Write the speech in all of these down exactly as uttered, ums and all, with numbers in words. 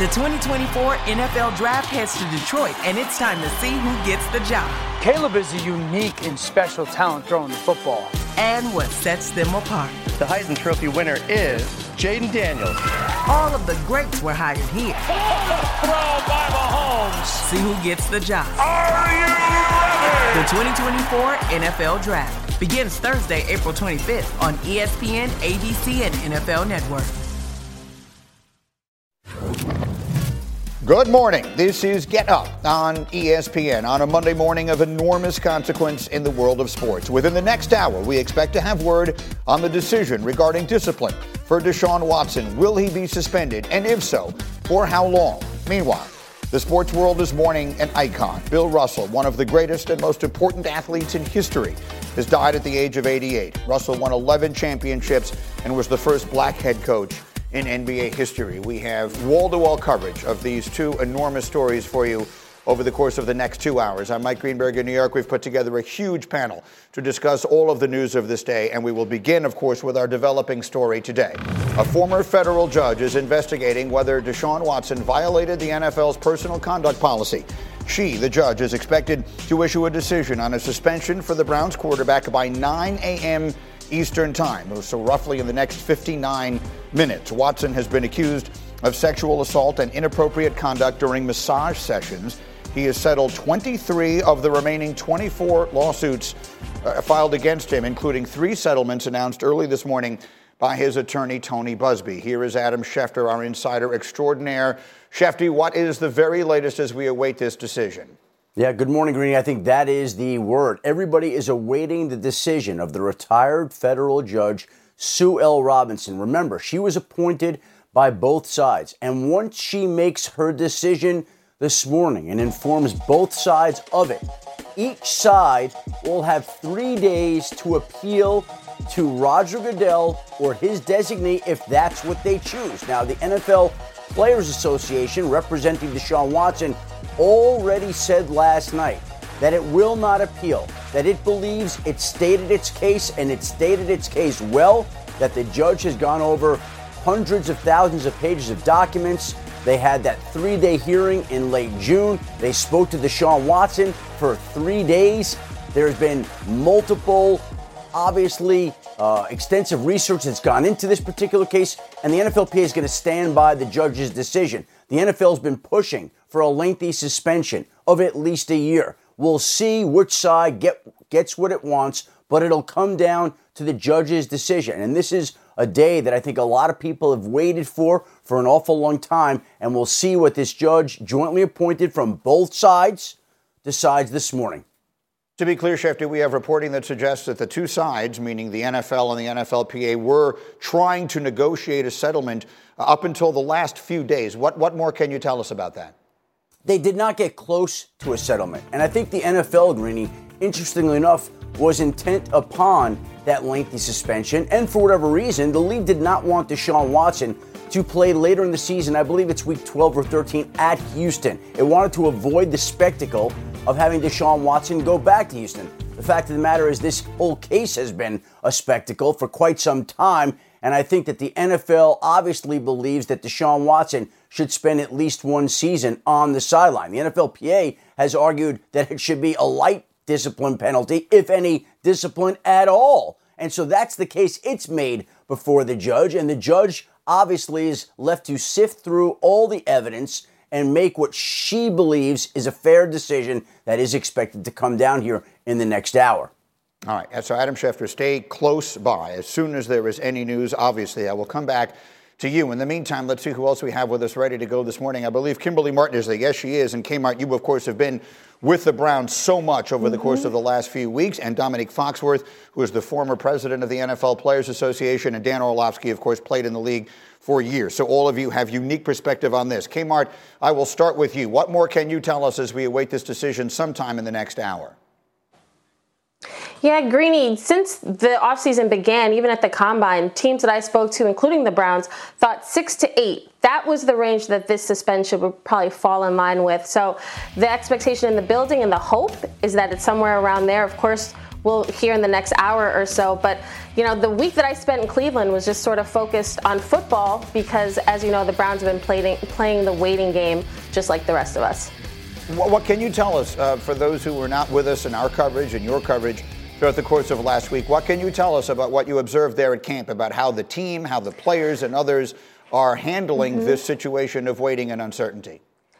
The twenty twenty-four N F L Draft heads to Detroit, and it's time to see who gets the job. Caleb is a unique and special talent throwing the football. And what sets them apart. The Heisman Trophy winner is Jaden Daniels. All of the greats were hired here. Throw by Mahomes. See who gets the job. Are you ready? The twenty twenty-four N F L Draft begins Thursday, April twenty-fifth on E S P N, A B C, and N F L Network. Good morning. This is Get Up on E S P N on a Monday morning of enormous consequence in the world of sports. Within the next hour, we expect to have word on the decision regarding discipline for Deshaun Watson. Will he be suspended? And if so, for how long? Meanwhile, the sports world is mourning an icon. Bill Russell, one of the greatest and most important athletes in history, has died at the age of eighty-eight. Russell won eleven championships and was the first black head coach in N B A history. We have wall-to-wall coverage of these two enormous stories for you over the course of the next two hours. I'm Mike Greenberg in New York. We've put together a huge panel to discuss all of the news of this day, and we will begin, of course, with our developing story today. A former federal judge is investigating whether Deshaun Watson violated the N F L's personal conduct policy. She, the judge, is expected to issue a decision on a suspension for the Browns quarterback by nine a.m. Eastern Time, so roughly in the next fifty-nine minutes. Watson has been accused of sexual assault and inappropriate conduct during massage sessions. He has settled twenty-three of the remaining twenty-four lawsuits uh, filed against him, including three settlements announced early this morning by his attorney, Tony Busby. Here is Adam Schefter, our insider extraordinaire. Schefter, what is the very latest as we await this decision? Yeah, good morning, Greeny. I think that is the word. Everybody is awaiting the decision of the retired federal judge, Sue L. Robinson. Remember, she was appointed by both sides. And once she makes her decision this morning and informs both sides of it, each side will have three days to appeal to Roger Goodell or his designee if that's what they choose. Now, the N F L Players Association, representing Deshaun Watson, already said last night that it will not appeal, that it believes it stated its case, and it stated its case well, that the judge has gone over hundreds of thousands of pages of documents. They had that three-day hearing in late June. They spoke to Deshaun Watson for three days. There's been multiple, obviously, uh, extensive research that's gone into this particular case, and the N F L P A is going to stand by the judge's decision. The N F L has been pushing for a lengthy suspension of at least a year. We'll see which side get, gets what it wants, but it'll come down to the judge's decision. And this is a day that I think a lot of people have waited for for an awful long time, and we'll see what this judge, jointly appointed from both sides, decides this morning. To be clear, Schefter, we have reporting that suggests that the two sides, meaning the N F L and the N F L P A, were trying to negotiate a settlement up until the last few days. What, what more can you tell us about that? They did not get close to a settlement. And I think the N F L, Greeny, interestingly enough, was intent upon that lengthy suspension. And for whatever reason, the league did not want Deshaun Watson to play later in the season. I believe it's week twelve or thirteen at Houston. It wanted to avoid the spectacle of having Deshaun Watson go back to Houston. The fact of the matter is this whole case has been a spectacle for quite some time. And I think that the N F L obviously believes that Deshaun Watson should spend at least one season on the sideline. The N F L P A has argued that it should be a light discipline penalty, if any discipline at all. And so that's the case it's made before the judge. And the judge obviously is left to sift through all the evidence and make what she believes is a fair decision that is expected to come down here in the next hour. All right, so Adam Schefter, stay close by. As soon as there is any news, obviously, I will come back to you. In the meantime, let's see who else we have with us ready to go this morning. I believe Kimberly Martin is there. Yes, she is. And Kmart, you, of course, have been with the Browns so much over the mm-hmm. course of the last few weeks. And Dominique Foxworth, who is the former president of the N F L Players Association. And Dan Orlovsky, of course, played in the league for years. So all of you have unique perspective on this. Kmart, I will start with you. What more can you tell us as we await this decision sometime in the next hour? Yeah, Greeny, since the offseason began, even at the Combine, teams that I spoke to, including the Browns, thought six to eight. That was the range that this suspension would probably fall in line with. So the expectation in the building and the hope is that it's somewhere around there. Of course, we'll hear in the next hour or so. But, you know, the week that I spent in Cleveland was just sort of focused on football because, as you know, the Browns have been playing, playing the waiting game just like the rest of us. What, what can you tell us, uh, for those who were not with us in our coverage and your coverage throughout the course of last week, what can you tell us about what you observed there at camp, about how the team, how the players and others are handling mm-hmm. this situation of waiting and uncertainty?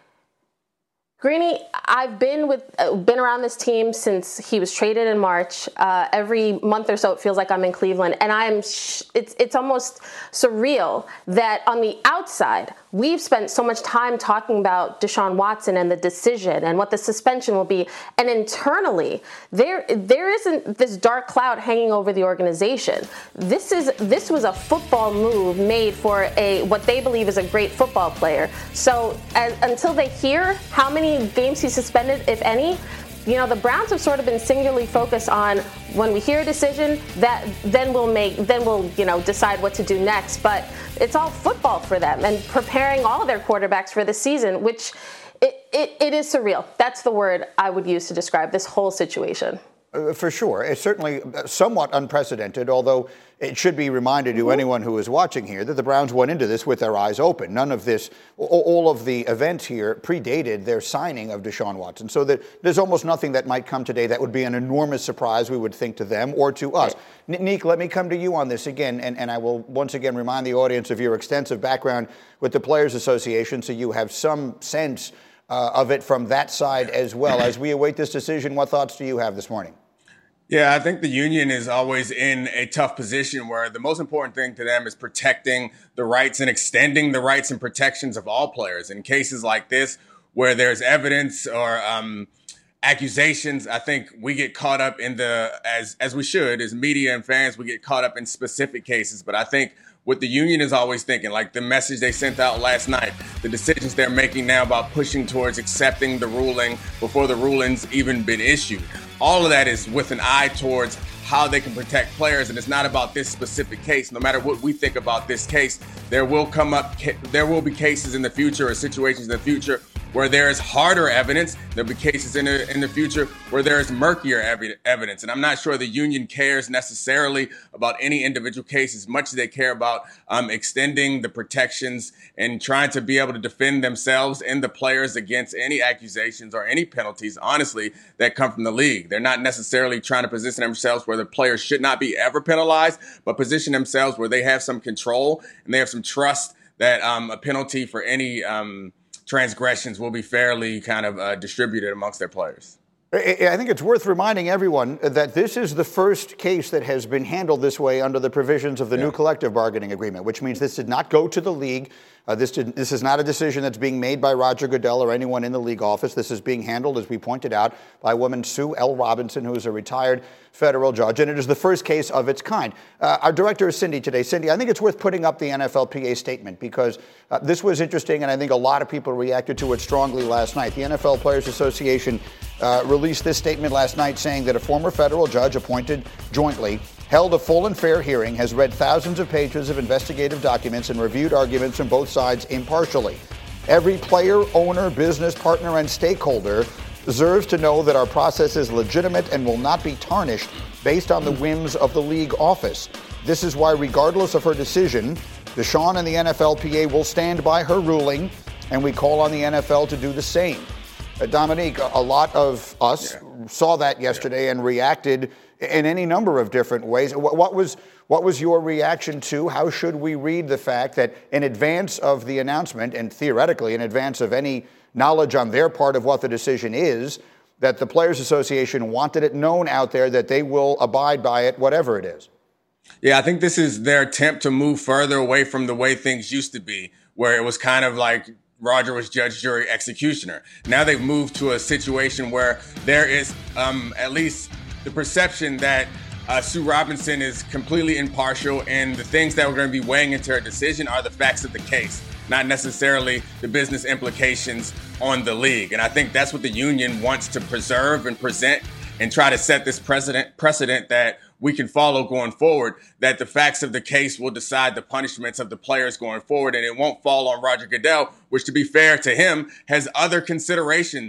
Greeny, I've been with uh, been around this team since he was traded in March. Uh, every month or so, it feels like I'm in Cleveland, and I am. Sh- it's it's almost surreal that on the outside we've spent so much time talking about Deshaun Watson and the decision and what the suspension will be, and internally there there isn't this dark cloud hanging over the organization. This is this was a football move made for a what they believe is a great football player. So as, until they hear how many games he's suspended, if any, you know, the Browns have sort of been singularly focused on when we hear a decision, that then we'll make, then we'll, you know, decide what to do next. But it's all football for them and preparing all of their quarterbacks for the season, which it, it, it is surreal. That's the word I would use to describe this whole situation. Uh, for sure. It's certainly somewhat unprecedented, although it should be reminded to mm-hmm. anyone who is watching here that the Browns went into this with their eyes open. None of this, all of the events here predated their signing of Deshaun Watson. So that there's almost nothing that might come today that would be an enormous surprise, we would think, to them or to us. Right. Neek, let me come to you on this again, and, and I will once again remind the audience of your extensive background with the Players Association, so you have some sense uh, of it from that side as well. As we await this decision, what thoughts do you have this morning? Yeah, I think the union is always in a tough position where the most important thing to them is protecting the rights and extending the rights and protections of all players. In cases like this, where there's evidence or um, accusations, I think we get caught up in the, as as we should, as media and fans, we get caught up in specific cases. But I think what the union is always thinking, like the message they sent out last night, the decisions they're making now about pushing towards accepting the ruling before the ruling's even been issued. All of that is with an eye towards how they can protect players, and it's not about this specific case. No matter what we think about this case, there will come up, there will be cases in the future or situations in the future where there is harder evidence. There'll be cases in the in the future where there is murkier ev- evidence. And I'm not sure the union cares necessarily about any individual case as much as they care about um, extending the protections and trying to be able to defend themselves and the players against any accusations or any penalties, honestly, that come from the league. They're not necessarily trying to position themselves where the players should not be ever penalized, but position themselves where they have some control and they have some trust that um, a penalty for any um, transgressions will be fairly kind of uh, distributed amongst their players. I think it's worth reminding everyone that this is the first case that has been handled this way under the provisions of the yeah. new collective bargaining agreement, which means this did not go to the league. Uh, this, did, this is not a decision that's being made by Roger Goodell or anyone in the league office. This is being handled, as we pointed out, by a woman, Sue L. Robinson, who is a retired federal judge, and it is the first case of its kind. Uh, our director is Cindy today. Cindy, I think it's worth putting up the N F L P A statement because uh, this was interesting, and I think a lot of people reacted to it strongly last night. The N F L Players Association uh, released this statement last night saying that a former federal judge appointed jointly held a full and fair hearing, has read thousands of pages of investigative documents, and reviewed arguments from both sides impartially. Every player, owner, business partner, and stakeholder deserves to know that our process is legitimate and will not be tarnished based on the whims of the league office. This is why, regardless of her decision, Deshaun and the N F L P A will stand by her ruling, and we call on the N F L to do the same. Uh, Dominique, a lot of us yeah. saw that yesterday yeah. and reacted in any number of different ways. What, what was what was your reaction to? How should we read the fact that in advance of the announcement, and theoretically in advance of any knowledge on their part of what the decision is, that the Players Association wanted it known out there that they will abide by it, whatever it is? Yeah, I think this is their attempt to move further away from the way things used to be, where it was kind of like Roger was judge, jury, executioner. Now they've moved to a situation where there is um, at least the perception that uh, Sue Robinson is completely impartial, and the things that we're going to be weighing into her decision are the facts of the case, not necessarily the business implications on the league. And I think that's what the union wants to preserve and present and try to set this precedent, precedent that we can follow going forward, that the facts of the case will decide the punishments of the players going forward, and it won't fall on Roger Goodell, which, to be fair to him, has other considerations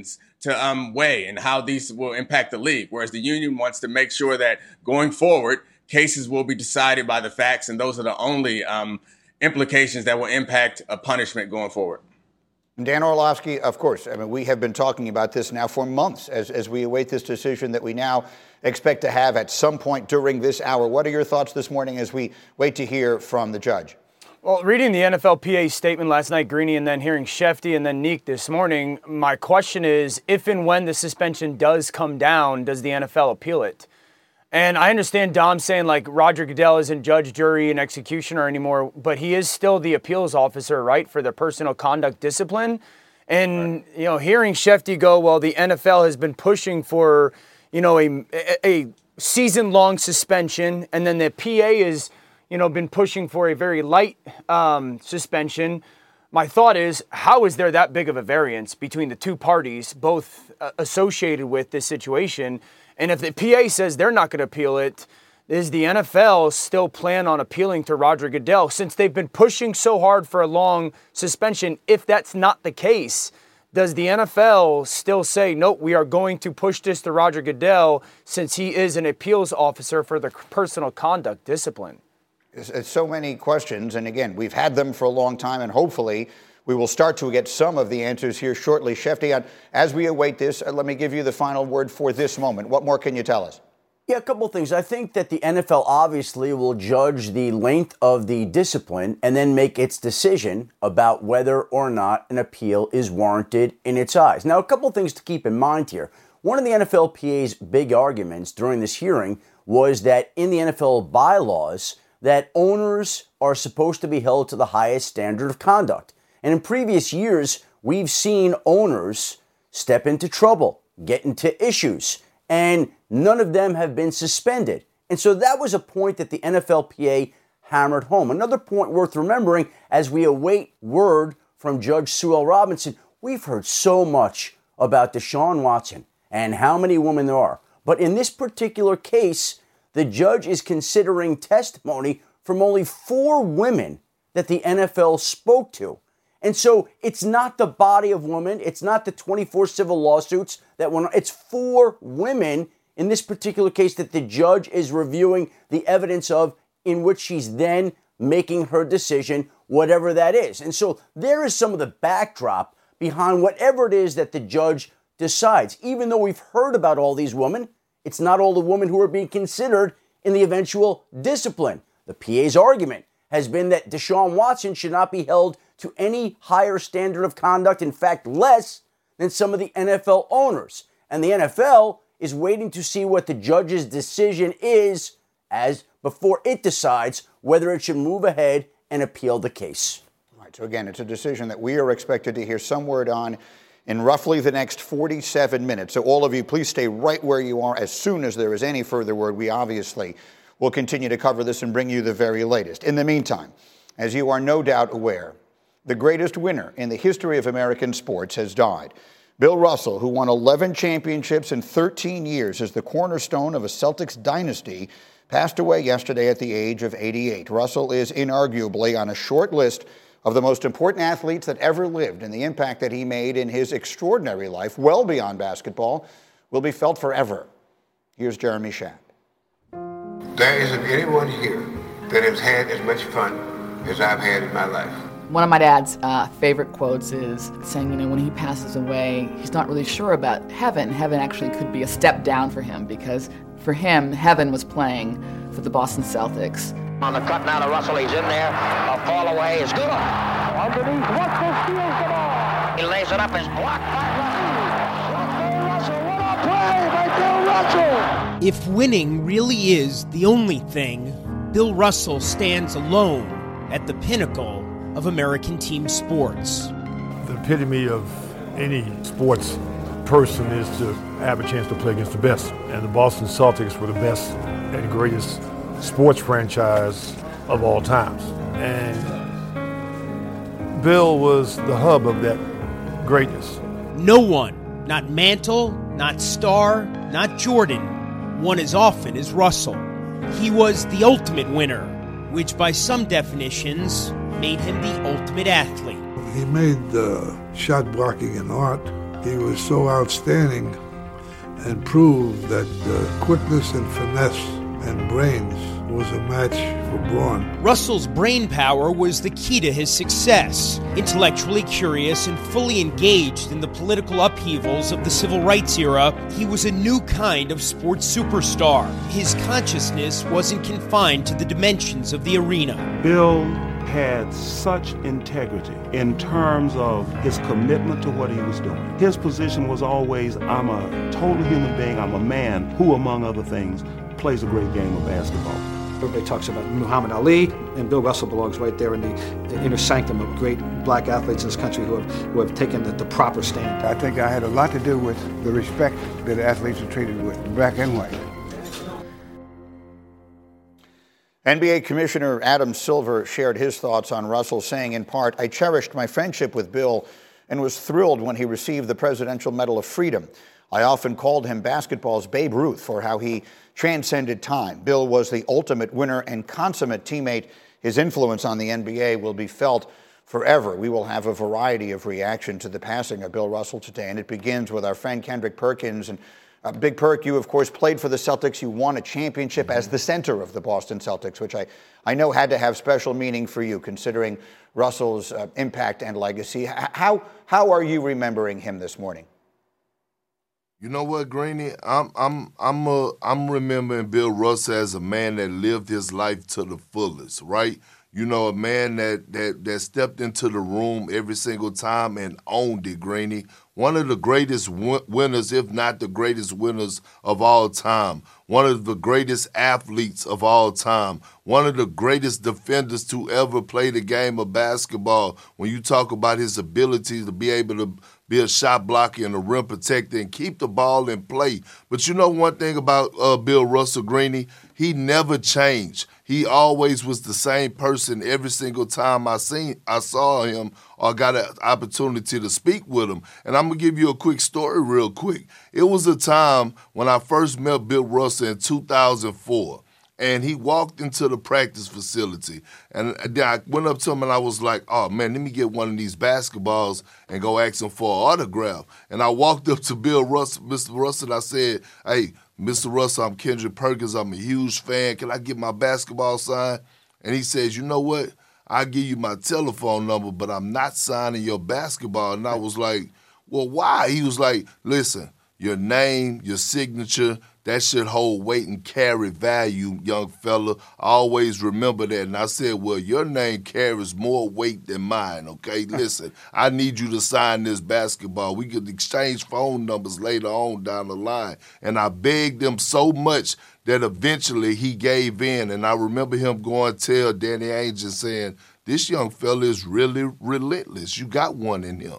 to um, weigh and how these will impact the league, whereas the union wants to make sure that going forward, cases will be decided by the facts, and those are the only um, implications that will impact a punishment going forward. Dan Orlovsky, of course, I mean, we have been talking about this now for months as, as we await this decision that we now expect to have at some point during this hour. What are your thoughts this morning as we wait to hear from the judge? Well, reading the N F L P A statement last night, Greeny, and then hearing Shefty and then Neek this morning, my question is, if and when the suspension does come down, does the N F L appeal it? And I understand Dom saying, like, Roger Goodell isn't judge, jury, and executioner anymore, but he is still the appeals officer, right, for the personal conduct discipline. And, right. you know, hearing Shefty go, well, the N F L has been pushing for, you know, a, a season-long suspension, and then the P A is, you know, been pushing for a very light um, suspension. My thought is, how is there that big of a variance between the two parties, both uh, associated with this situation? And if the P A says they're not going to appeal it, is the N F L still plan on appealing to Roger Goodell? Since they've been pushing so hard for a long suspension, if that's not the case, does the N F L still say, nope, we are going to push this to Roger Goodell since he is an appeals officer for the personal conduct discipline? It's, it's so many questions, and again, we've had them for a long time, and hopefully we will start to get some of the answers here shortly. Shefty, as we await this, let me give you the final word for this moment. What more can you tell us? Yeah, a couple of things. I think that the N F L obviously will judge the length of the discipline and then make its decision about whether or not an appeal is warranted in its eyes. Now, a couple of things to keep in mind here. One of the N F L P A's big arguments during this hearing was that in the N F L bylaws, that owners are supposed to be held to the highest standard of conduct. And in previous years, we've seen owners step into trouble, get into issues, and none of them have been suspended. And so that was a point that the N F L P A hammered home. Another point worth remembering as we await word from Judge Sue L. Robinson, we've heard so much about Deshaun Watson and how many women there are. But in this particular case, the judge is considering testimony from only four women that the N F L spoke to. And so it's not the body of women. It's not the twenty-four civil lawsuits that went on. It's four women in this particular case that the judge is reviewing the evidence of, in which she's then making her decision, whatever that is. And so there is some of the backdrop behind whatever it is that the judge decides. Even though we've heard about all these women, it's not all the women who are being considered in the eventual discipline. The P A's argument has been that Deshaun Watson should not be held to any higher standard of conduct, in fact, less than some of the N F L owners. And the N F L is waiting to see what the judge's decision is as before it decides whether it should move ahead and appeal the case. All right, so again, it's a decision that we are expected to hear some word on in roughly the next forty-seven minutes. So all of you, please stay right where you are. As soon as there is any further word, we obviously will continue to cover this and bring you the very latest. In the meantime, as you are no doubt aware, the greatest winner in the history of American sports has died. Bill Russell, who won eleven championships in thirteen years as the cornerstone of a Celtics dynasty, passed away yesterday at the age of eighty-eight. Russell is inarguably on a short list of the most important athletes that ever lived, and the impact that he made in his extraordinary life, well beyond basketball, will be felt forever. Here's Jeremy Schaap. There isn't anyone here that has had as much fun as I've had in my life. One of my dad's uh, favorite quotes is saying, you know, when he passes away, he's not really sure about heaven. Heaven actually could be a step down for him, because for him, heaven was playing for the Boston Celtics. On the cut now to Russell, he's in there. A fall away is good. Underneath, Russell steals the ball. He lays it up, is blocked by Russell. Russell, what a play by Bill Russell! If winning really is the only thing, Bill Russell stands alone at the pinnacle of American team sports. The epitome of any sports person is to have a chance to play against the best. And the Boston Celtics were the best and greatest sports franchise of all times. And Bill was the hub of that greatness. No one, not Mantle, not Starr, not Jordan, won as often as Russell. He was the ultimate winner, which by some definitions made him the ultimate athlete. He made uh, shot blocking an art He was so outstanding and proved that uh, quickness and finesse and brains was a match for brawn. Russell's brain power was the key to his success. Intellectually curious and fully engaged in the political upheavals of the civil rights era, he was a new kind of sports superstar. His consciousness wasn't confined to the dimensions of the arena. Bill had such integrity in terms of his commitment to what he was doing. His position was always, I'm a total human being, I'm a man who, among other things, plays a great game of basketball. Everybody talks about Muhammad Ali, and Bill Russell belongs right there in the, the inner sanctum of great black athletes in this country who have, who have taken the, the proper stand. I think I had a lot to do with the respect that athletes are treated with, black and white. N B A Commissioner Adam Silver shared his thoughts on Russell, saying in part, "I cherished my friendship with Bill and was thrilled when he received the Presidential Medal of Freedom. I often called him basketball's Babe Ruth for how he transcended time. Bill was the ultimate winner and consummate teammate. His influence on the N B A will be felt forever." We will have a variety of reaction to the passing of Bill Russell today, and it begins with our friend Kendrick Perkins. And uh, Big Perk, you, of course, played for the Celtics. You won a championship as the center of the Boston Celtics, which I, I know had to have special meaning for you, considering Russell's uh, impact and legacy. How, how are you remembering him this morning? You know what, Greeny? I'm I'm I'm a, I'm remembering Bill Russell as a man that lived his life to the fullest, right? You know, a man that that that stepped into the room every single time and owned it, Greeny. One of the greatest win- winners, if not the greatest winners of all time. One of the greatest athletes of all time. One of the greatest defenders to ever play the game of basketball. When you talk about his ability to be able to be a shot blocker and a rim protector and keep the ball in play. But you know one thing about uh, Bill Russell, Greeny? He never changed. He always was the same person every single time I seen I saw him or got an opportunity to speak with him. And I'm going to give you a quick story real quick. It was a time when I first met Bill Russell in two thousand four. And he walked into the practice facility. And then I went up to him and I was like, oh, man, let me get one of these basketballs and go ask him for an autograph. And I walked up to Bill Russell, Mister Russell, and I said, hey, Mister Russell, I'm Kendrick Perkins. I'm a huge fan. Can I get my basketball signed? And he says, you know what? I'll give you my telephone number, but I'm not signing your basketball. And I was like, well, why? He was like, listen, your name, your signature, that should hold weight and carry value, young fella. Always remember that. And I said, well, your name carries more weight than mine, okay? Listen, I need you to sign this basketball. We could exchange phone numbers later on down the line. And I begged him so much that eventually he gave in. And I remember him going to tell Danny Ainge and saying, this young fella is really relentless. You got one in him.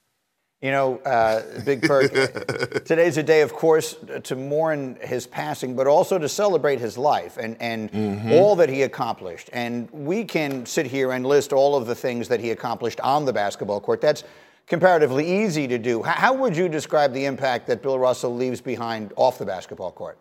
You know, uh, Big Perk, today's a day, of course, to mourn his passing, but also to celebrate his life and, and mm-hmm. all that he accomplished. And we can sit here and list all of the things that he accomplished on the basketball court. That's comparatively easy to do. How, how would you describe the impact that Bill Russell leaves behind off the basketball court?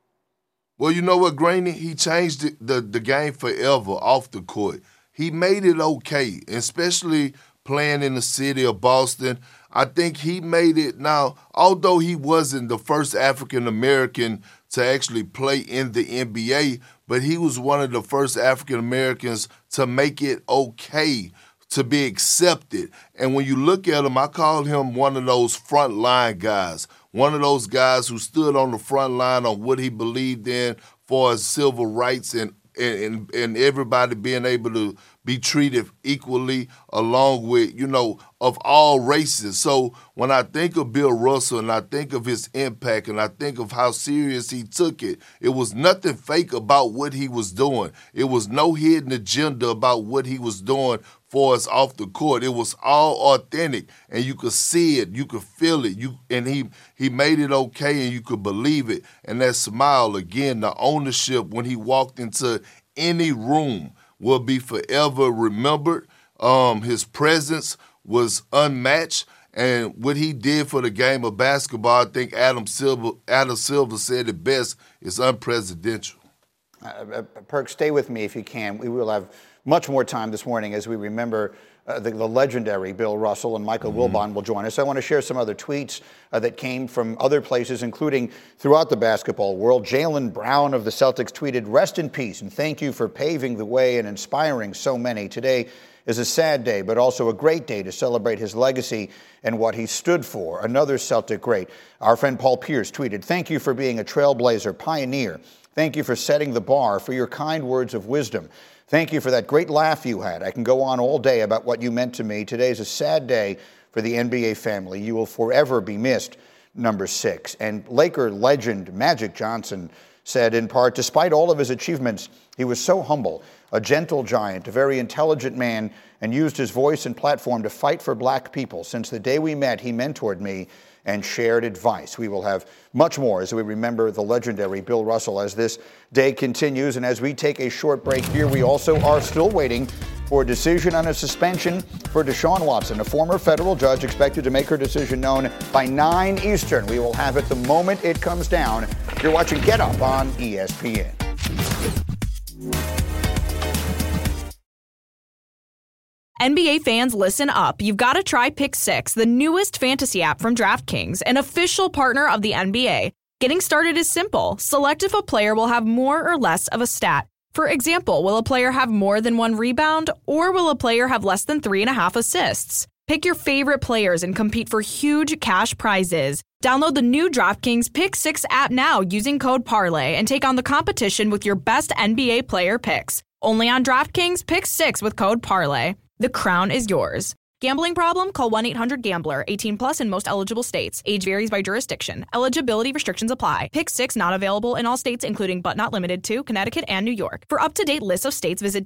Well, you know what, Greeny? He changed the, the, the game forever off the court. He made it okay, especially playing in the city of Boston. I think he made it. Now, although he wasn't the first African-American to actually play in the N B A, but he was one of the first African-Americans to make it okay, to be accepted. And when you look at him, I call him one of those front line guys, one of those guys who stood on the front line on what he believed in for his civil rights and and, and everybody being able to be treated equally along with, you know, of all races. So when I think of Bill Russell and I think of his impact and I think of how serious he took it, it was nothing fake about what he was doing. It was no hidden agenda about what he was doing for us off the court. It was all authentic, and you could see it, you could feel it, you and he he made it okay, and you could believe it. And that smile, again, the ownership when he walked into any room will be forever remembered. Um, his presence was unmatched, and what he did for the game of basketball, I think Adam Silver, Adam Silver said it best, is unprecedented. Uh, Perk, stay with me if you can. We will have much more time this morning as we remember uh, the, the legendary Bill Russell, and Michael mm-hmm. Wilbon will join us. I want to share some other tweets uh, that came from other places, including throughout the basketball world. Jaylen Brown of the Celtics tweeted, "Rest in peace, and thank you for paving the way and inspiring so many. Today is a sad day, but also a great day to celebrate his legacy and what he stood for." Another Celtic great, our friend Paul Pierce, tweeted, "Thank you for being a trailblazer, pioneer. Thank you for setting the bar, for your kind words of wisdom. Thank you for that great laugh you had. I can go on all day about what you meant to me. Today is a sad day for the N B A family. You will forever be missed," number six. And Laker legend Magic Johnson said, in part, "Despite all of his achievements, he was so humble, a gentle giant, a very intelligent man, and used his voice and platform to fight for black people. Since the day we met, he mentored me and shared advice." We will have much more as we remember the legendary Bill Russell as this day continues. And as we take a short break here, we also are still waiting for a decision on a suspension for Deshaun Watson, a former federal judge expected to make her decision known by nine Eastern. We will have it the moment it comes down. You're watching Get Up on E S P N. N B A fans, listen up. You've got to try Pick Six, the newest fantasy app from DraftKings, an official partner of the N B A. Getting started is simple. Select if a player will have more or less of a stat. For example, will a player have more than one rebound, or will a player have less than three and a half assists? Pick your favorite players and compete for huge cash prizes. Download the new DraftKings Pick Six app now using code Parlay and take on the competition with your best N B A player picks. Only on DraftKings Pick Six with code Parlay. The crown is yours. Gambling problem? Call one eight hundred gambler. eighteen plus in most eligible states. Age varies by jurisdiction. Eligibility restrictions apply. Pick Six not available in all states, including but not limited to Connecticut and New York. For up-to-date lists of states, visit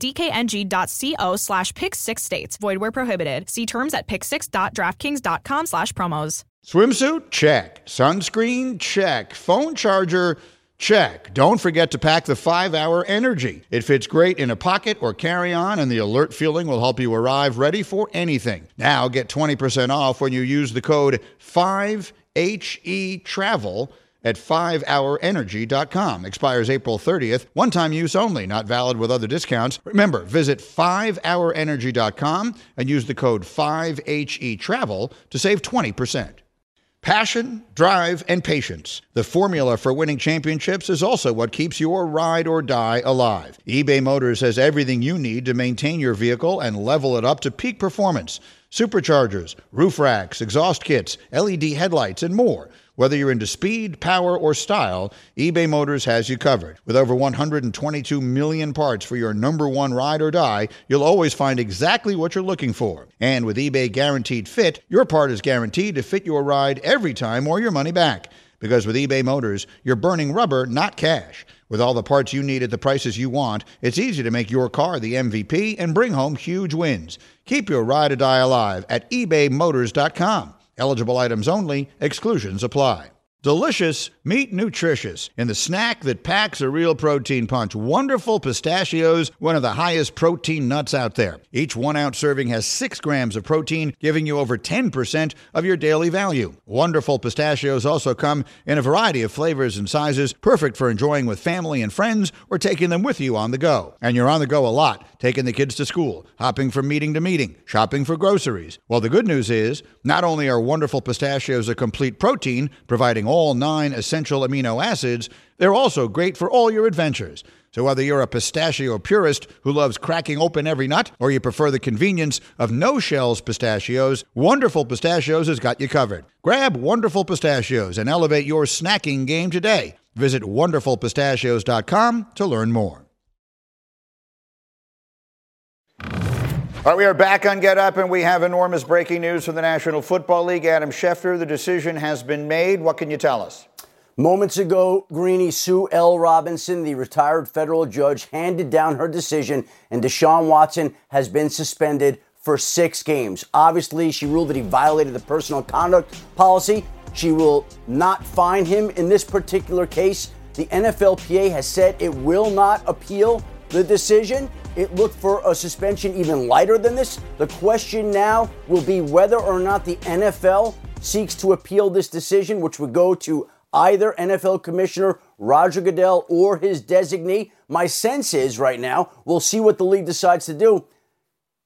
dkng.co slash pick six states. Void where prohibited. See terms at pick six dot draftkings dot com slash promos. Swimsuit? Check. Sunscreen? Check. Phone charger? Check. Don't forget to pack the five hour Energy. It fits great in a pocket or carry-on, and the alert feeling will help you arrive ready for anything. Now get twenty percent off when you use the code five H E travel at five hour energy dot com. Expires April thirtieth. One-time use only. Not valid with other discounts. Remember, visit five hour energy dot com and use the code five H E travel to save twenty percent. Passion, drive, and patience. The formula for winning championships is also what keeps your ride or die alive. eBay Motors has everything you need to maintain your vehicle and level it up to peak performance. Superchargers, roof racks, exhaust kits, L E D headlights, and more. Whether you're into speed, power, or style, eBay Motors has you covered. With over one hundred twenty-two million parts for your number one ride or die, you'll always find exactly what you're looking for. And with eBay Guaranteed Fit, your part is guaranteed to fit your ride every time or your money back. Because with eBay Motors, you're burning rubber, not cash. With all the parts you need at the prices you want, it's easy to make your car the M V P and bring home huge wins. Keep your ride or die alive at ebay motors dot com. Eligible items only. Exclusions apply. Delicious, meet nutritious in the snack that packs a real protein punch. Wonderful Pistachios, one of the highest protein nuts out there. Each one-ounce serving has six grams of protein, giving you over ten percent of your daily value. Wonderful Pistachios also come in a variety of flavors and sizes, perfect for enjoying with family and friends or taking them with you on the go. And you're on the go a lot, taking the kids to school, hopping from meeting to meeting, shopping for groceries. Well, the good news is, not only are Wonderful Pistachios a complete protein, providing all nine essential amino acids, they're also great for all your adventures. So whether you're a pistachio purist who loves cracking open every nut, or you prefer the convenience of no-shells pistachios, Wonderful Pistachios has got you covered. Grab Wonderful Pistachios and elevate your snacking game today. Visit wonderful pistachios dot com to learn more. All right, we are back on Get Up, and we have enormous breaking news from the National Football League. Adam Schefter, the decision has been made. What can you tell us? Moments ago, Greeny, Sue L. Robinson, the retired federal judge, handed down her decision, and Deshaun Watson has been suspended for six games. Obviously, she ruled that he violated the personal conduct policy. She will not fine him in this particular case. The N F L P A has said it will not appeal the decision. It looked for a suspension even lighter than this. The question now will be whether or not the N F L seeks to appeal this decision, which would go to either N F L Commissioner Roger Goodell or his designee. My sense is right now, we'll see what the league decides to do.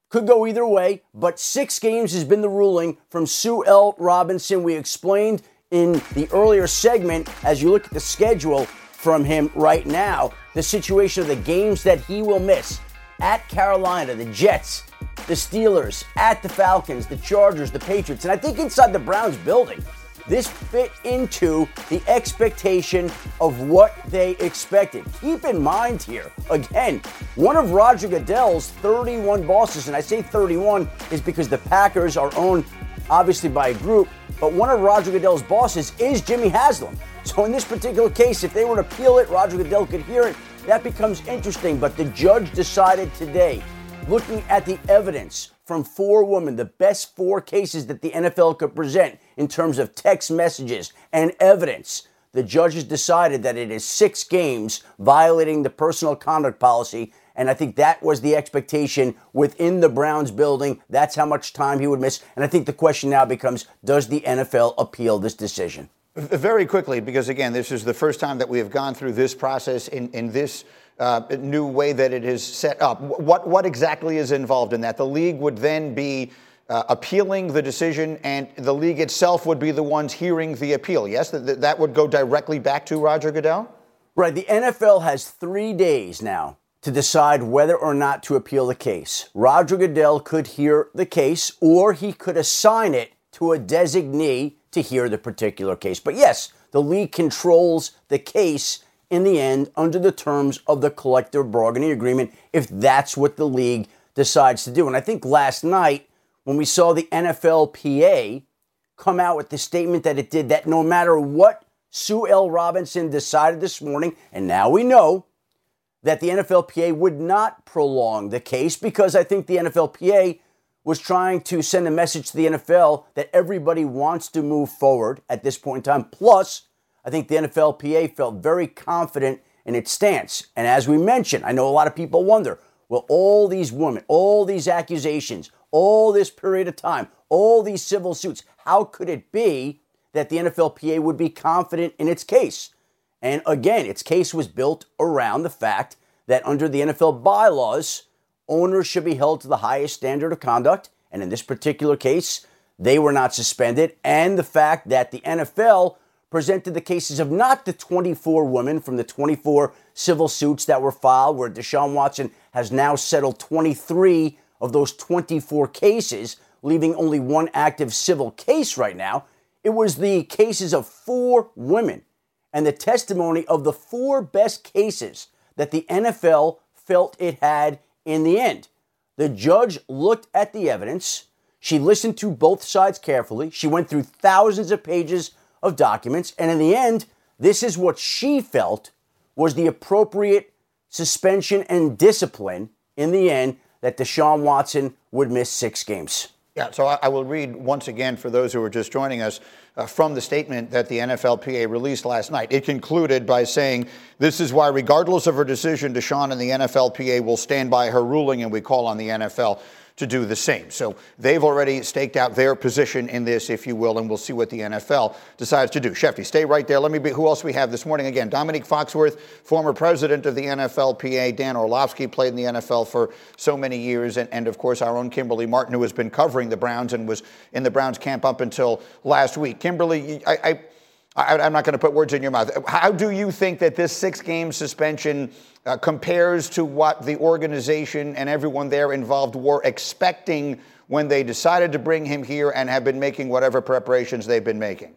Could go either way, but six games has been the ruling from Sue L. Robinson. We explained in the earlier segment, as you look at the schedule from him right now, the situation of the games that he will miss. At Carolina, the Jets, the Steelers, at the Falcons, the Chargers, the Patriots. And I think inside the Browns building, this fit into the expectation of what they expected. Keep in mind here, again, one of Roger Goodell's thirty-one bosses, and I say thirty-one is because the Packers are owned obviously by a group, but one of Roger Goodell's bosses is Jimmy Haslam. So in this particular case, if they were to appeal it, Roger Goodell could hear it. That becomes interesting, but the judge decided today, looking at the evidence from four women, the best four cases that the N F L could present in terms of text messages and evidence, the judges decided that it is six games violating the personal conduct policy, and I think that was the expectation within the Browns building. That's how much time he would miss, and I think the question now becomes, does the N F L appeal this decision? Very quickly, because again, this is the first time that we have gone through this process in, in this uh, new way that it is set up. What, what exactly is involved in that? The league would then be uh, appealing the decision, and the league itself would be the ones hearing the appeal. Yes, that, that would go directly back to Roger Goodell? Right. The N F L has three days now to decide whether or not to appeal the case. Roger Goodell could hear the case, or he could assign it to a designee to hear the particular case. But yes, the league controls the case in the end under the terms of the collective bargaining agreement if that's what the league decides to do. And I think last night when we saw the N F L P A come out with the statement that it did, that no matter what Sue L. Robinson decided this morning, and now we know that the N F L P A would not prolong the case, because I think the N F L P A was trying to send a message to the N F L that everybody wants to move forward at this point in time. Plus, I think the N F L P A felt very confident in its stance. And as we mentioned, I know a lot of people wonder, well, all these women, all these accusations, all this period of time, all these civil suits, how could it be that the N F L P A would be confident in its case? And again, its case was built around the fact that under the N F L bylaws, owners should be held to the highest standard of conduct. And in this particular case, they were not suspended. And the fact that the N F L presented the cases of not the twenty-four women from the twenty-four civil suits that were filed, where Deshaun Watson has now settled twenty-three of those twenty-four cases, leaving only one active civil case right now. It was the cases of four women and the testimony of the four best cases that the N F L felt it had in the end. The judge looked at the evidence. She listened to both sides carefully. She went through thousands of pages of documents. And in the end, this is what she felt was the appropriate suspension and discipline in the end, that Deshaun Watson would miss six games. Yeah, so I, I will read once again for those who are just joining us uh, from the statement that the N F L P A released last night. It concluded by saying, this is why, regardless of her decision, Deshaun and the N F L P A will stand by her ruling, and we call on the N F L to do the same. So they've already staked out their position in this, if you will, and we'll see what the N F L decides to do. Shefty, stay right there. Let me be, who else we have this morning? Again, Dominique Foxworth, former president of the N F L P A. Dan Orlovsky played in the N F L for so many years. And, and of course, our own Kimberly Martin, who has been covering the Browns and was in the Browns camp up until last week. Kimberly, I, I I, I'm not going to put words in your mouth. How do you think that this six-game suspension uh, compares to what the organization and everyone there involved were expecting when they decided to bring him here and have been making whatever preparations they've been making?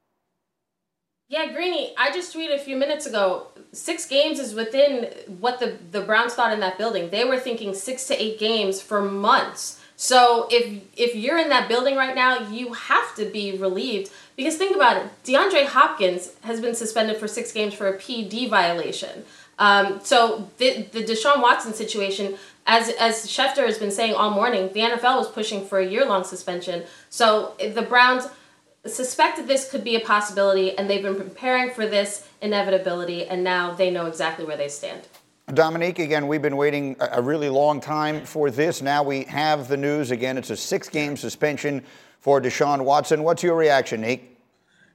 Yeah, Greeny, I just tweeted a few minutes ago, six games is within what the, the Browns thought in that building. They were thinking six to eight games for months. So if if you're in that building right now, you have to be relieved. Because think about it, DeAndre Hopkins has been suspended for six games for a P D violation. Um, so the, the Deshaun Watson situation, as as Schefter has been saying all morning, the N F L was pushing for a year-long suspension. So the Browns suspected this could be a possibility, and they've been preparing for this inevitability, and now they know exactly where they stand. Dominique, again, we've been waiting a really long time for this. Now we have the news. Again, it's a six-game suspension for Deshaun Watson. What's your reaction, Nick?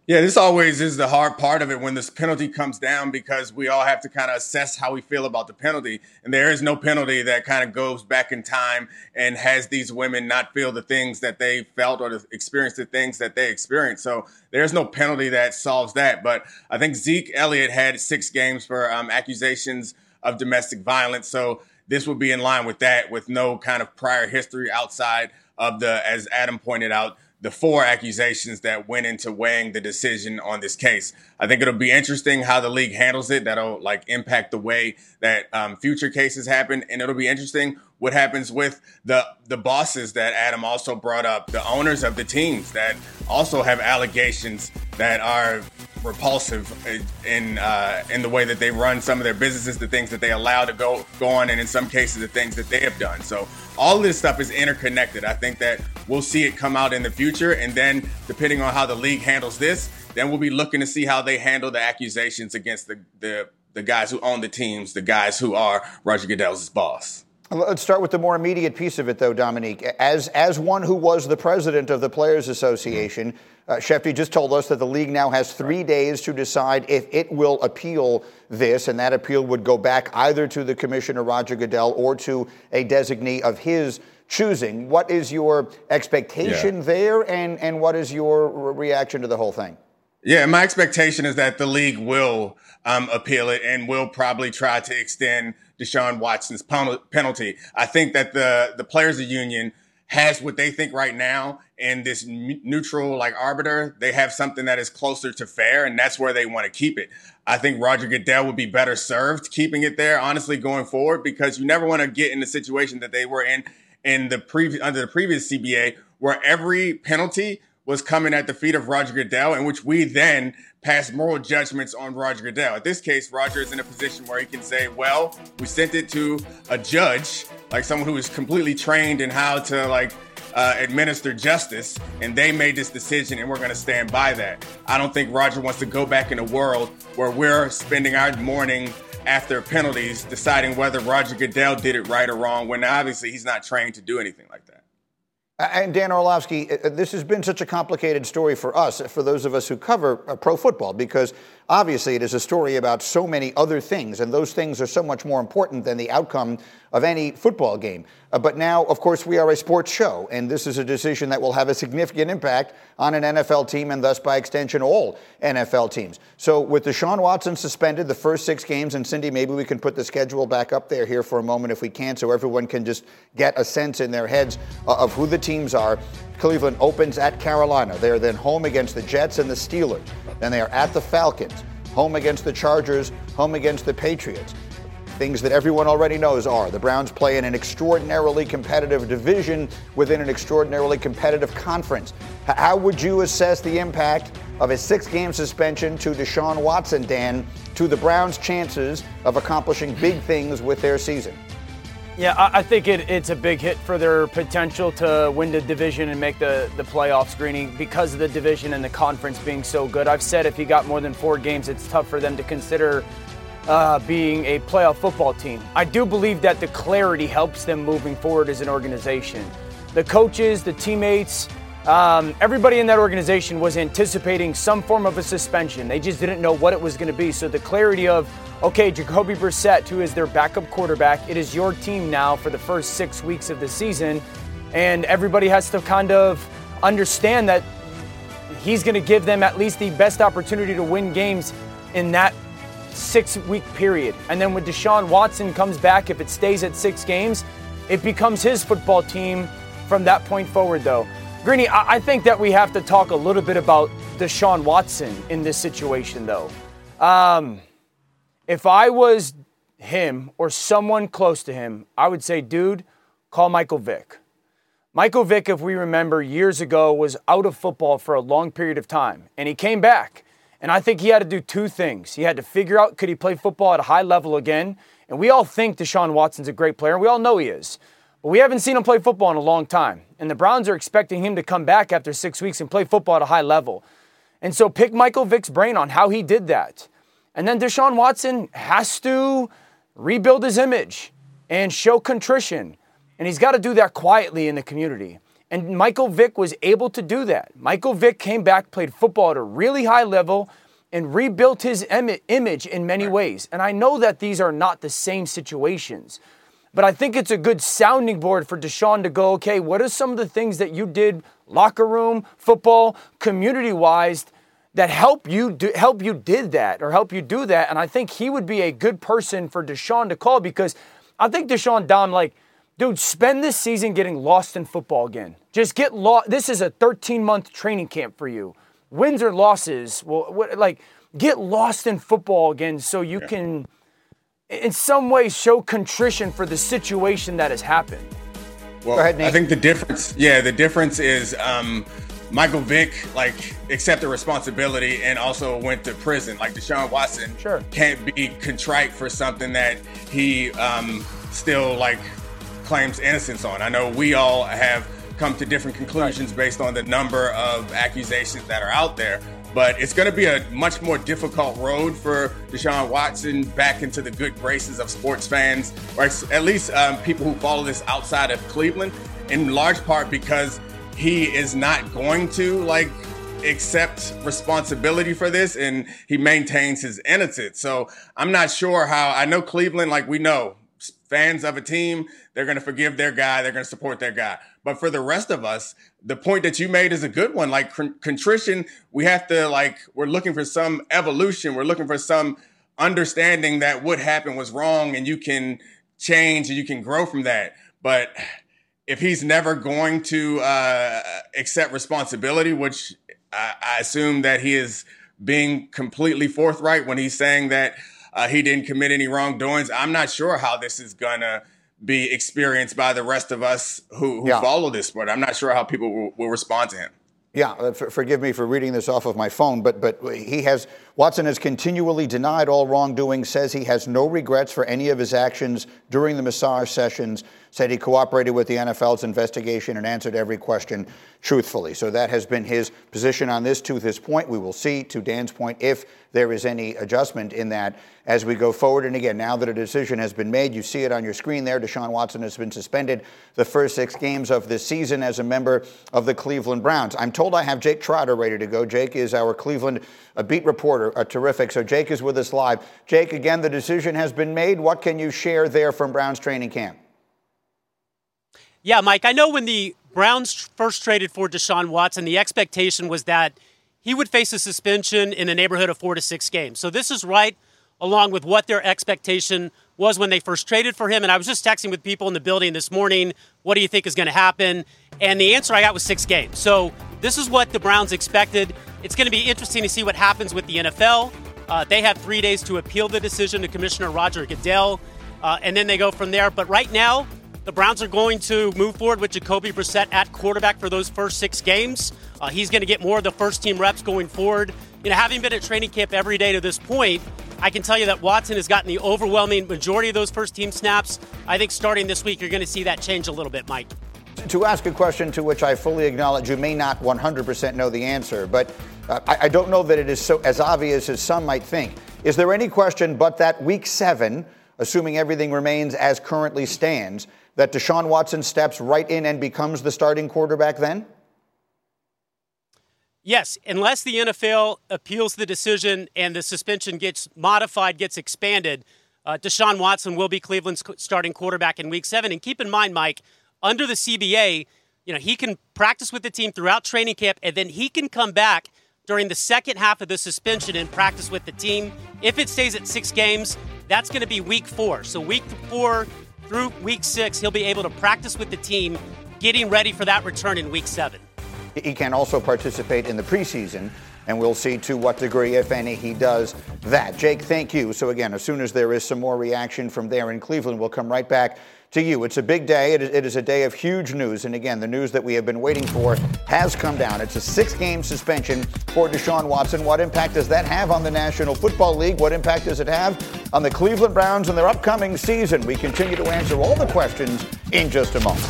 Yeah, this always is the hard part of it when this penalty comes down, because we all have to kind of assess how we feel about the penalty. And there is no penalty that kind of goes back in time and has these women not feel the things that they felt or experience the things that they experienced. So there's no penalty that solves that. But I think Zeke Elliott had six games for um, accusations of domestic violence. So this would be in line with that, with no kind of prior history outside of the, as Adam pointed out, the four accusations that went into weighing the decision on this case. I think it'll be interesting how the league handles it. That'll like impact the way that um, future cases happen. And it'll be interesting what happens with the the bosses that Adam also brought up, the owners of the teams that also have allegations that are repulsive in uh, in the way that they run some of their businesses, the things that they allow to go go on, and in some cases the things that they have done. So all of this stuff is interconnected. I think that we'll see it come out in the future, and then depending on how the league handles this, then we'll be looking to see how they handle the accusations against the the, the guys who own the teams, the guys who are Roger Goodell's boss. Let's start with the more immediate piece of it, though, Dominique. As as one who was the president of the Players Association, uh, Shefty just told us that the league now has three days to decide if it will appeal this, and that appeal would go back either to the commissioner, Roger Goodell, or to a designee of his choosing. What is your expectation yeah. there, and, and what is your re- reaction to the whole thing? Yeah, my expectation is that the league will um, appeal it and will probably try to extend Deshaun Watson's penalty. I think that the, the Players Union has what they think right now in this neutral like arbiter. They have something that is closer to fair, and that's where they want to keep it. I think Roger Goodell would be better served keeping it there, honestly, going forward, because you never want to get in the situation that they were in in the previous under the previous C B A, where every penalty was coming at the feet of Roger Goodell, in which we then pass moral judgments on Roger Goodell. In this case, Roger is in a position where he can say, well, we sent it to a judge, like someone who is completely trained in how to like uh, administer justice, and they made this decision and we're going to stand by that. I don't think Roger wants to go back in a world where we're spending our morning after penalties deciding whether Roger Goodell did it right or wrong, when obviously he's not trained to do anything like that. And Dan Orlovsky, this has been such a complicated story for us, for those of us who cover pro football, because obviously it is a story about so many other things, and those things are so much more important than the outcome of any football game. Uh, but now, of course, we are a sports show, and this is a decision that will have a significant impact on an N F L team, and thus, by extension, all N F L teams. So with Deshaun Watson suspended the first six games, and Cindy, maybe we can put the schedule back up there here for a moment if we can, so everyone can just get a sense in their heads uh, of who the teams are. Cleveland opens at Carolina. They are then home against the Jets and the Steelers. Then they are at the Falcons, home against the Chargers, home against the Patriots. Things that everyone already knows are the Browns play in an extraordinarily competitive division within an extraordinarily competitive conference. How would you assess the impact of a six-game suspension to Deshaun Watson, Dan, to the Browns' chances of accomplishing big things with their season? Yeah, I think it, it's a big hit for their potential to win the division and make the, the playoffs, Greeny, because of the division and the conference being so good. I've said if he got more than four games, it's tough for them to consider uh, being a playoff football team. I do believe that the clarity helps them moving forward as an organization. The coaches, the teammates, um, everybody in that organization was anticipating some form of a suspension. They just didn't know what it was going to be. So the clarity of, okay, Jacoby Brissett, who is their backup quarterback, it is your team now for the first six weeks of the season, and everybody has to kind of understand that he's going to give them at least the best opportunity to win games in that six-week period. And then when Deshaun Watson comes back, if it stays at six games, it becomes his football team from that point forward, though. Greeny, I think that we have to talk a little bit about Deshaun Watson in this situation, though. Um... If I was him or someone close to him, I would say, dude, call Michael Vick. Michael Vick, if we remember, years ago was out of football for a long period of time, and he came back. And I think he had to do two things. He had to figure out, could he play football at a high level again? And we all think Deshaun Watson's a great player. We all know he is. But we haven't seen him play football in a long time. And the Browns are expecting him to come back after six weeks and play football at a high level. And so pick Michael Vick's brain on how he did that. And then Deshaun Watson has to rebuild his image and show contrition. And he's got to do that quietly in the community. And Michael Vick was able to do that. Michael Vick came back, played football at a really high level, and rebuilt his em- image in many ways. And I know that these are not the same situations, but I think it's a good sounding board for Deshaun to go, okay, what are some of the things that you did locker room, football, community-wise that help you do, help you did that or help you do that? And I think he would be a good person for Deshaun to call, because I think Deshaun, Dom, like, dude, spend this season getting lost in football again. Just get lost. This is a thirteen-month training camp for you. Wins or losses, well, what, like, get lost in football again so you yeah. can, in some way, show contrition for the situation that has happened. Well, Go ahead, Nate. I think the difference, yeah, the difference is um, Michael Vick, like, accepted responsibility and also went to prison. Like, Deshaun Watson sure. can't be contrite for something that he um, still, like, claims innocence on. I know we all have come to different conclusions based on the number of accusations that are out there, but it's going to be a much more difficult road for Deshaun Watson back into the good graces of sports fans, or at least um, people who follow this outside of Cleveland, in large part because he is not going to like accept responsibility for this, and he maintains his innocence. So I'm not sure how. I know Cleveland, like we know, fans of a team, they're going to forgive their guy, they're going to support their guy. But for the rest of us, the point that you made is a good one. Like contrition, we have to like, we're looking for some evolution. We're looking for some understanding that what happened was wrong and you can change and you can grow from that. But if he's never going to uh, accept responsibility, which I, I assume that he is being completely forthright when he's saying that uh, he didn't commit any wrongdoings, I'm not sure how this is going to be experienced by the rest of us who, who yeah. follow this sport. I'm not sure how people will, will respond to him. Yeah, uh, f- forgive me for reading this off of my phone, but but he has Watson has continually denied all wrongdoing, says he has no regrets for any of his actions during the massage sessions, said he cooperated with the N F L's investigation and answered every question truthfully. So that has been his position on this to this point. We will see, to Dan's point, if there is any adjustment in that as we go forward. And again, now that a decision has been made, you see it on your screen there. Deshaun Watson has been suspended the first six games of this season as a member of the Cleveland Browns. I'm told I have Jake Trotter ready to go. Jake is our Cleveland uh, beat reporter, uh, terrific. So Jake is with us live. Jake, again, the decision has been made. What can you share there from Browns training camp? Yeah, Mike, I know when the Browns first traded for Deshaun Watson, the expectation was that he would face a suspension in the neighborhood of four to six games. So this is right along with what their expectation was when they first traded for him. And I was just texting with people in the building this morning, what do you think is going to happen? And the answer I got was six games. So this is what the Browns expected. It's going to be interesting to see what happens with the N F L. Uh, they have three days to appeal the decision to Commissioner Roger Goodell, uh, and then they go from there. But right now, the Browns are going to move forward with Jacoby Brissett at quarterback for those first six games. Uh, he's going to get more of the first-team reps going forward. You know, having been at training camp every day to this point, I can tell you that Watson has gotten the overwhelming majority of those first-team snaps. I think starting this week, you're going to see that change a little bit, Mike. To ask a question to which I fully acknowledge you may not one hundred percent know the answer, but uh, I, I don't know that it is so as obvious as some might think. Is there any question but that week seven, assuming everything remains as currently stands, that Deshaun Watson steps right in and becomes the starting quarterback then? Yes, unless the N F L appeals the decision and the suspension gets modified, gets expanded, uh, Deshaun Watson will be Cleveland's starting quarterback in week seven. And keep in mind, Mike, under the C B A, you know, he can practice with the team throughout training camp, and then he can come back during the second half of the suspension and practice with the team. If it stays at six games, that's going to be week four. So week four through week six, he'll be able to practice with the team, getting ready for that return in week seven. He can also participate in the preseason, and we'll see to what degree, if any, he does that. Jake, thank you. So again, as soon as there is some more reaction from there in Cleveland, we'll come right back to you. It's a big day. It is, it is a day of huge news. And again, the news that we have been waiting for has come down. It's a six-game suspension for Deshaun Watson. What impact does that have on the National Football League? What impact does it have on the Cleveland Browns and their upcoming season? We continue to answer all the questions in just a moment.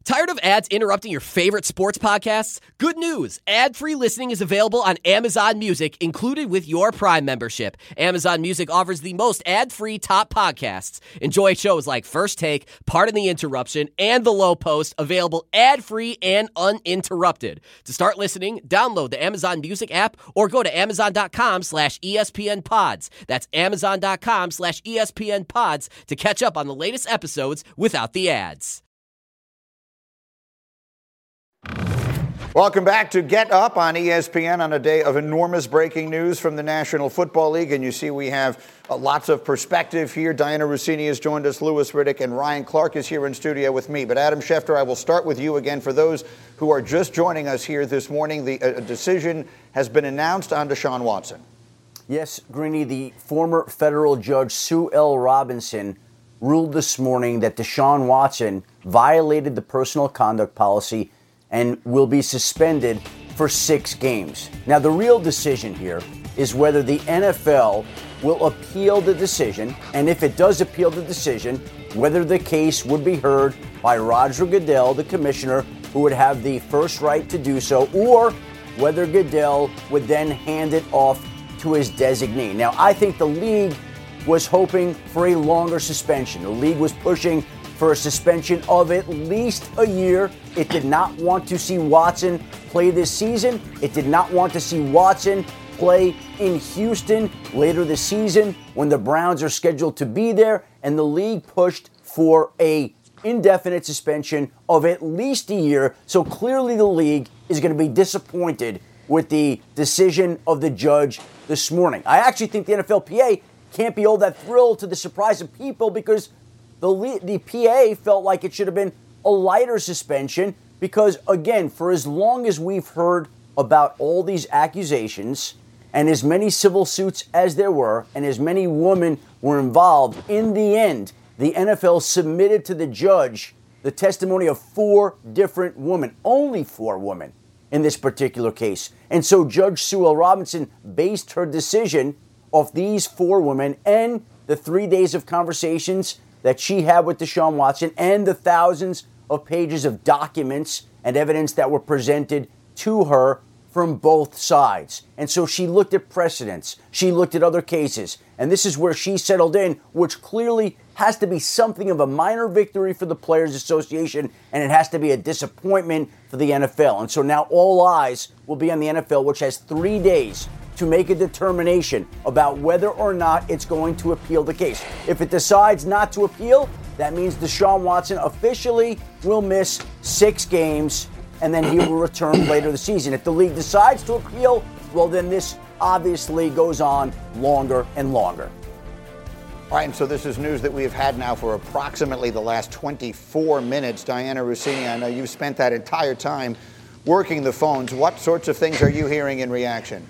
Tired of ads interrupting your favorite sports podcasts? Good news! Ad-free listening is available on Amazon Music, included with your Prime membership. Amazon Music offers the most ad-free top podcasts. Enjoy shows like First Take, Pardon the Interruption, and The Low Post, available ad-free and uninterrupted. To start listening, download the Amazon Music app or go to amazon.com slash ESPN pods. That's amazon.com slash ESPN pods to catch up on the latest episodes without the ads. Welcome back to Get Up on E S P N on a day of enormous breaking news from the National Football League. And you see we have uh, lots of perspective here. Diana Russini has joined us, Louis Riddick, and Ryan Clark is here in studio with me. But Adam Schefter, I will start with you again. For those who are just joining us here this morning, the uh, decision has been announced on Deshaun Watson. Yes, Greeny, the former federal judge Sue L. Robinson ruled this morning that Deshaun Watson violated the personal conduct policy and will be suspended for six games. Now, the real decision here is whether the N F L will appeal the decision, and if it does appeal the decision, whether the case would be heard by Roger Goodell, the commissioner, who would have the first right to do so, or whether Goodell would then hand it off to his designee. Now, I think the league was hoping for a longer suspension. The league was pushing for a suspension of at least a year. It did not want to see Watson play this season. It did not want to see Watson play in Houston later this season when the Browns are scheduled to be there. And the league pushed for a indefinite suspension of at least a year. So clearly the league is going to be disappointed with the decision of the judge this morning. I actually think the N F L P A can't be all that thrilled, to the surprise of people, because The, the P A felt like it should have been a lighter suspension because, again, for as long as we've heard about all these accusations and as many civil suits as there were and as many women were involved, in the end, the N F L submitted to the judge the testimony of four different women, only four women in this particular case. And so Judge Sue L. Robinson based her decision off these four women and the three days of conversations that she had with Deshaun Watson and the thousands of pages of documents and evidence that were presented to her from both sides. And so she looked at precedents. She looked at other cases. And this is where she settled in, which clearly has to be something of a minor victory for the Players Association, and it has to be a disappointment for the N F L. And so now all eyes will be on the N F L, which has three days to make a determination about whether or not it's going to appeal the case. If it decides not to appeal, that means Deshaun Watson officially will miss six games, and then he will return later this season. If the league decides to appeal, well, then this obviously goes on longer and longer. All right, and so this is news that we have had now for approximately the last twenty-four minutes. Diana Russini, I know you've spent that entire time working the phones. What sorts of things are you hearing in reaction?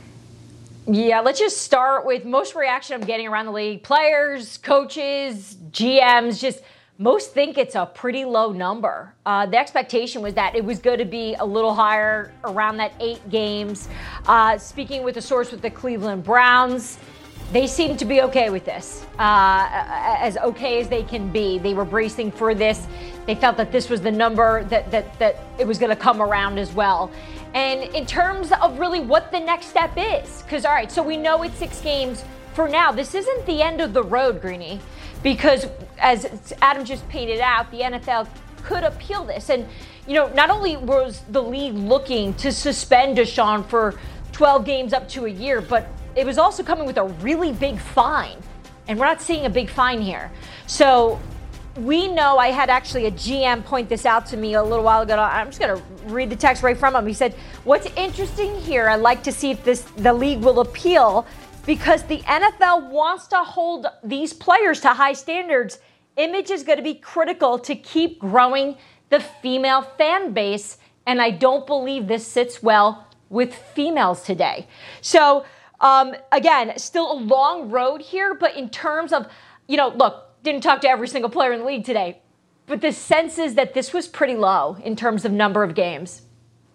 Yeah, let's just start with most reaction I'm getting around the league. Players, coaches, G Ms, just most think it's a pretty low number. Uh, the expectation was that it was going to be a little higher, around that eight games. Uh, speaking with a source with the Cleveland Browns, they seem to be okay with this, uh, as okay as they can be. They were bracing for this. They felt that this was the number that that that it was going to come around as well. And in terms of really what the next step is, because, all right, so we know it's six games for now. This isn't the end of the road, Greeny, because as Adam just painted out, the N F L could appeal this. And, you know, not only was the league looking to suspend Deshaun for twelve games up to a year, but it was also coming with a really big fine. And we're not seeing a big fine here. So we know, I had actually a G M point this out to me a little while ago. I'm just going to read the text right from him. He said, what's interesting here, I'd like to see if this the league will appeal, because the N F L wants to hold these players to high standards. Image is going to be critical to keep growing the female fan base, and I don't believe this sits well with females today. So, um, again, still a long road here, but in terms of, you know, look, didn't talk to every single player in the league today, but the sense is that this was pretty low in terms of number of games.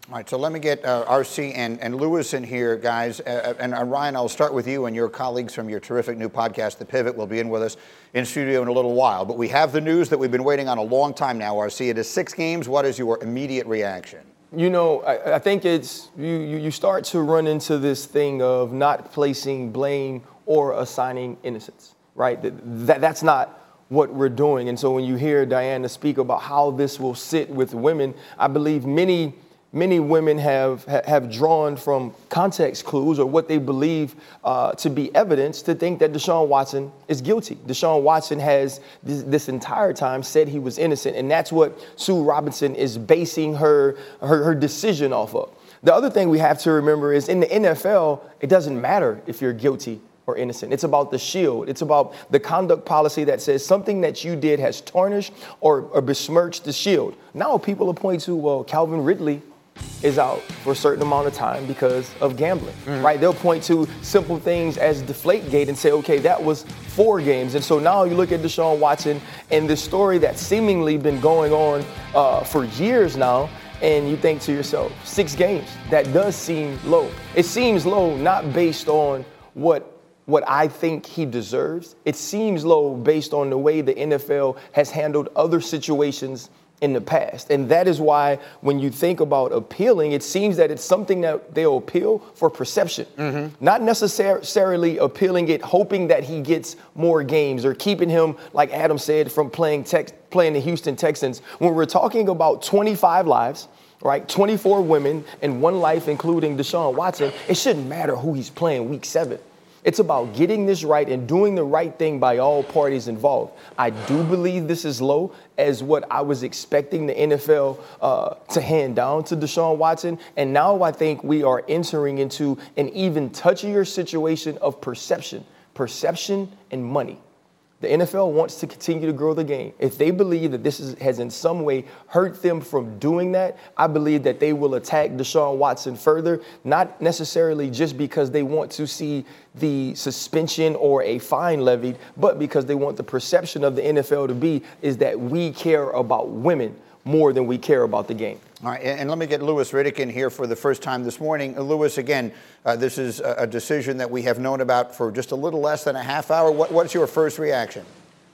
All right, so let me get uh, R C and, and Lewis in here, guys. Uh, and uh, Ryan, I'll start with you and your colleagues from your terrific new podcast, The Pivot, will be in with us in studio in a little while. But we have the news that we've been waiting on a long time now, R C. It is six games. What is your immediate reaction? You know, I, I think it's you, you, you start to run into this thing of not placing blame or assigning innocence, right? That, that That's not what we're doing. And so when you hear Diana speak about how this will sit with women, I believe many Many women have have drawn from context clues or what they believe uh, to be evidence to think that Deshaun Watson is guilty. Deshaun Watson has this, this entire time said he was innocent, and that's what Sue Robinson is basing her, her her decision off of. The other thing we have to remember is in the N F L, it doesn't matter if you're guilty or innocent. It's about the shield. It's about the conduct policy that says something that you did has tarnished or, or besmirched the shield. Now people are pointing to, well, Calvin Ridley is out for a certain amount of time because of gambling, mm-hmm. right? They'll point to simple things as Deflategate and say, okay, that was four games. And so now you look at Deshaun Watson and this story that's seemingly been going on uh, for years now, and you think to yourself, six games, that does seem low. It seems low not based on what what I think he deserves. It seems low based on the way the N F L has handled other situations in the past. And that is why when you think about appealing, it seems that it's something that they'll appeal for perception, mm-hmm. not necessarily appealing it, hoping that he gets more games or keeping him, like Adam said, from playing tex- playing the Houston Texans. When we're talking about twenty-five lives, right, twenty-four women and one life, including Deshaun Watson, it shouldn't matter who he's playing week seven. It's about getting this right and doing the right thing by all parties involved. I do believe this is low as what I was expecting the N F L uh, to hand down to Deshaun Watson. And now I think we are entering into an even touchier situation of perception, perception and money. The N F L wants to continue to grow the game. If they believe that this is, has in some way hurt them from doing that, I believe that they will attack Deshaun Watson further, not necessarily just because they want to see the suspension or a fine levied, but because they want the perception of the N F L to be is that we care about women more than we care about the game. All right, and let me get Louis Riddick in here for the first time this morning. Uh, Louis, again, uh, this is a, a decision that we have known about for just a little less than a half hour. What, what's your first reaction?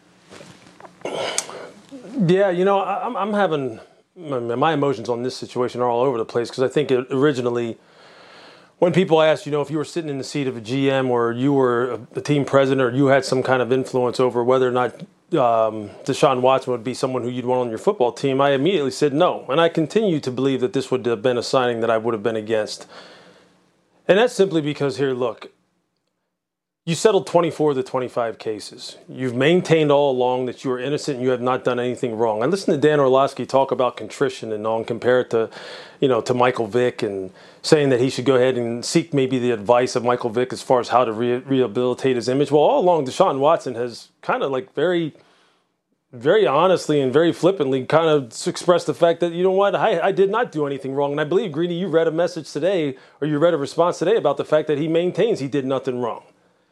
Yeah, you know, I'm, I'm having my emotions on this situation are all over the place because I think it originally, when people asked, you know, if you were sitting in the seat of a G M or you were a, a team president or you had some kind of influence over whether or not Um, Deshaun Watson would be someone who you'd want on your football team, I immediately said no. And I continue to believe that this would have been a signing that I would have been against. And that's simply because here, look, you settled twenty-four of the twenty-five cases. You've maintained all along that you are innocent and you have not done anything wrong. I listened to Dan Orlovsky talk about contrition and all and compare it to, you know, to Michael Vick and saying that he should go ahead and seek maybe the advice of Michael Vick as far as how to re- rehabilitate his image. Well, all along, Deshaun Watson has kind of like very, very honestly and very flippantly kind of expressed the fact that, you know what, I, I did not do anything wrong. And I believe, Greeny, you read a message today or you read a response today about the fact that he maintains he did nothing wrong.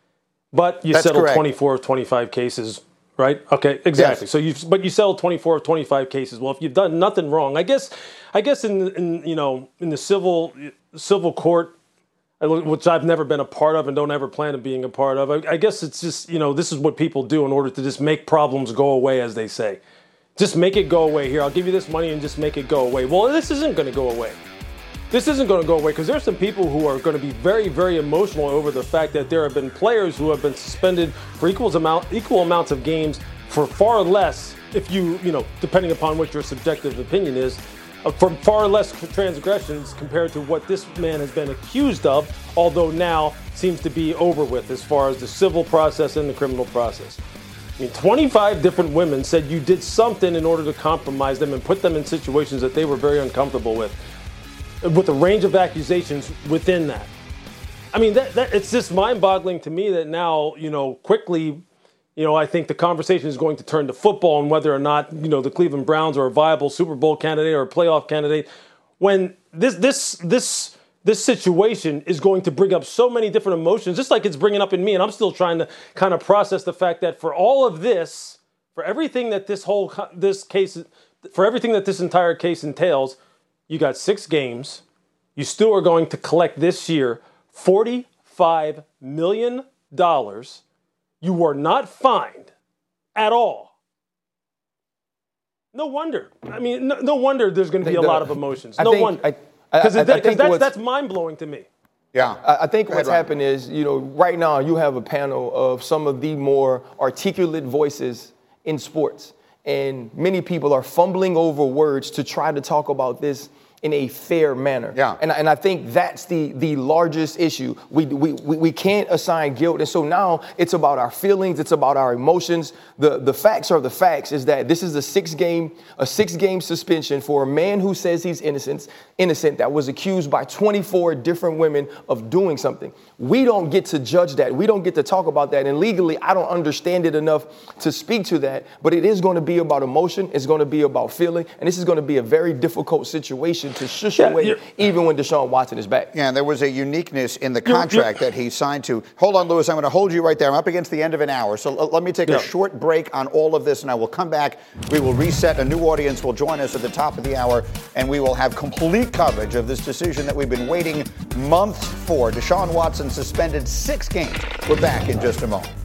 But you That's settled correct. twenty-four of twenty-five cases, right? Okay, exactly. Yes. So you, but you settled twenty-four of twenty-five cases. Well, if you've done nothing wrong, I guess, I guess in, in you know in the civil civil court, which I've never been a part of and don't ever plan on being a part of, I, I guess it's just you know this is what people do in order to just make problems go away, as they say. Just make it go away. Here, I'll give you this money and just make it go away. Well, this isn't going to go away. This isn't going to go away because there's some people who are going to be very, very emotional over the fact that there have been players who have been suspended for equal amount, equal amounts of games for far less, if you, you know, depending upon what your subjective opinion is, uh, for far less transgressions compared to what this man has been accused of, although now seems to be over with as far as the civil process and the criminal process. I mean, twenty-five different women said you did something in order to compromise them and put them in situations that they were very uncomfortable with. With a range of accusations within that. I mean, that, that it's just mind-boggling to me that now, you know, quickly, you know, I think the conversation is going to turn to football and whether or not, you know, the Cleveland Browns are a viable Super Bowl candidate or a playoff candidate. When this this this this situation is going to bring up so many different emotions, just like it's bringing up in me, and I'm still trying to kind of process the fact that for all of this, for everything that this whole this case, for everything that this entire case entails. You got six games, you still are going to collect this year forty-five million dollars. You were not fined at all. No wonder. I mean, no, no wonder there's going to be a lot of emotions. No wonder. Because that's, that's mind-blowing to me. Yeah. I, I think what's ahead, happened is, you know, right now you have a panel of some of the more articulate voices in sports. And many people are fumbling over words to try to talk about this in a fair manner. Yeah. And, and I think that's the, the largest issue. We, we, we, we can't assign guilt. And so now it's about our feelings. It's about our emotions. The, the facts are the facts is that this is a six game, a six game suspension for a man who says he's innocent, innocent that was accused by twenty-four different women of doing something. We don't get to judge that. We don't get to talk about that. And legally, I don't understand it enough to speak to that. But it is going to be about emotion. It's going to be about feeling. And this is going to be a very difficult situation to shush yeah, away even when Deshaun Watson is back. Yeah, and there was a uniqueness in the contract that he signed to. Hold on, Louis. I'm going to hold you right there. I'm up against the end of an hour. So l- let me take yeah. a short break on all of this, and I will come back. We will reset. A new audience will join us at the top of the hour, and we will have complete coverage of this decision that we've been waiting months for. Deshaun Watson suspended six games. We're back in just a moment.